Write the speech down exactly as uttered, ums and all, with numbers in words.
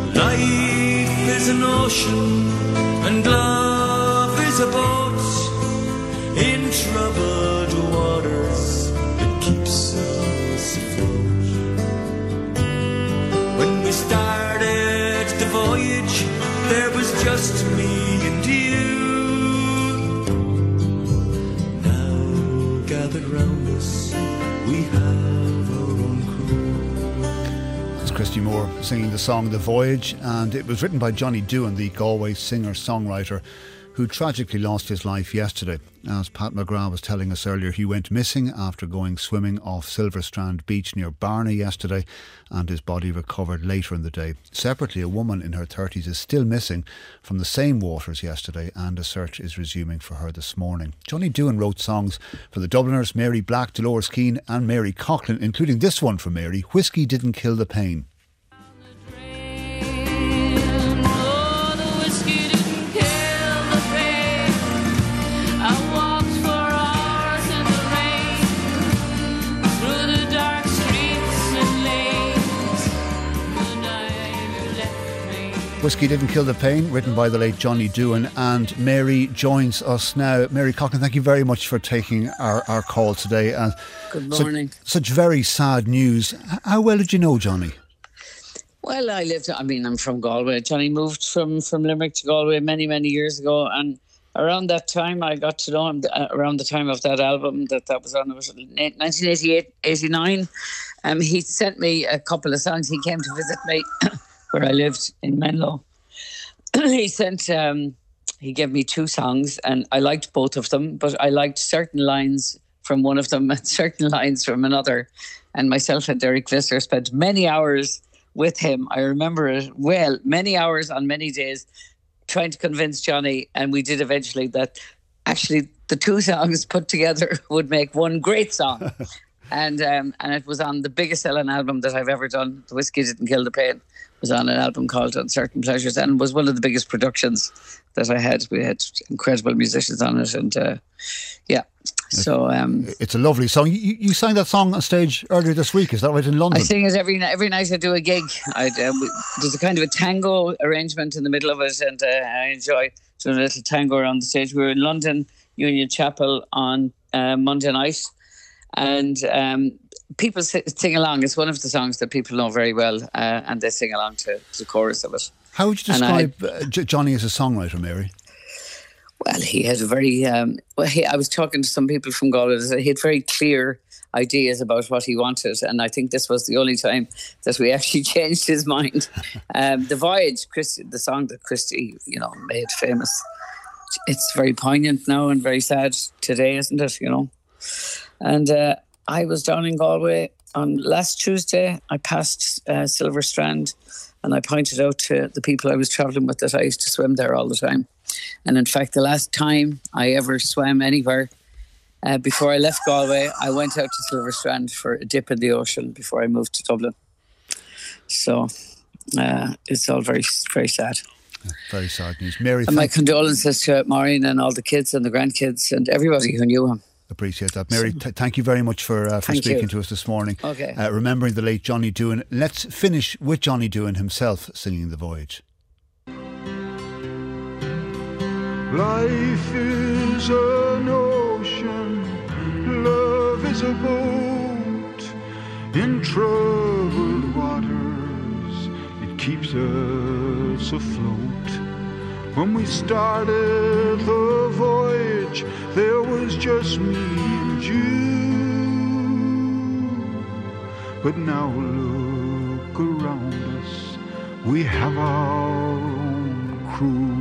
Life is an ocean and love is a boat in troubled waters that keeps us afloat. When we started the voyage, there was just me and you. Now gathered round us, we have our own crew. That's Christy Moore singing the song The Voyage, and it was written by Johnny Doohan, the Galway singer-songwriter who tragically lost his life yesterday. As Pat McGrath was telling us earlier, he went missing after going swimming off Silverstrand Beach near Barna yesterday, and his body recovered later in the day. Separately, a woman in her thirties is still missing from the same waters yesterday, and a search is resuming for her this morning. Johnny Doohan wrote songs for the Dubliners, Mary Black, Dolores Keane and Mary Coughlin, including this one from Mary, Whiskey Didn't Kill the Pain. Whiskey Didn't Kill the Pain, written by the late Johnny Doohan, and Mary joins us now. Mary Coughlin, thank you very much for taking our, our call today. And Good morning. Such, such very sad news. How well did you know Johnny? Well, I lived, I mean, I'm from Galway. Johnny moved from, from Limerick to Galway many, many years ago. And around that time, I got to know him, uh, around the time of that album that that was on, it was nineteen eighty-eight, eighty-nine. Um, he sent me a couple of songs. He came to visit me where I lived in Menlo. he sent, um, he gave me two songs and I liked both of them, but I liked certain lines from one of them and certain lines from another. And myself and Derek Visser spent many hours with him. I remember it well, many hours on many days trying to convince Johnny, and we did eventually, that actually the two songs put together would make one great song. and um, and it was on the biggest selling album that I've ever done. The Whiskey Didn't Kill the Pain was on an album called Uncertain Pleasures, and was one of the biggest productions that I had. We had incredible musicians on it, and uh, yeah. So um, it's a lovely song. You, you sang that song on stage earlier this week, is that right, in London? I sing it every every night I do a gig. I uh, we, there's a kind of a tango arrangement in the middle of it, and uh, I enjoy doing a little tango around the stage. We were in London Union Chapel on uh, Monday night, and um, people sing along. It's one of the songs that people know very well, uh, and they sing along to, to the chorus of it. How would you describe I, uh, Johnny as a songwriter, Mary? Well, he had a very, um, well, he, I was talking to some people from Galway, he had very clear ideas about what he wanted, and I think this was the only time that we actually changed his mind. Um, the Voyage, Christy, the song that Christy, you know, made famous, it's very poignant now and very sad today, isn't it, you know? And uh, I was down in Galway on last Tuesday. I passed uh, Silverstrand, and I pointed out to the people I was travelling with that I used to swim there all the time. And in fact, the last time I ever swam anywhere, uh, before I left Galway, I went out to Silverstrand for a dip in the ocean before I moved to Dublin. So uh, it's all very, very sad. Yeah, very sad news. Mary, and my condolences to Maureen and all the kids and the grandkids and everybody who knew him. Appreciate that. Mary, t- thank you very much for uh, for thank speaking you. to us this morning. Okay. Uh, remembering the late Johnny Doohan. Let's finish with Johnny Doohan himself singing The Voyage. Life is an ocean, love is a boat in troubled waters, it keeps us afloat. When we started the voyage, there was just me and you. But now look around us, we have our own crew.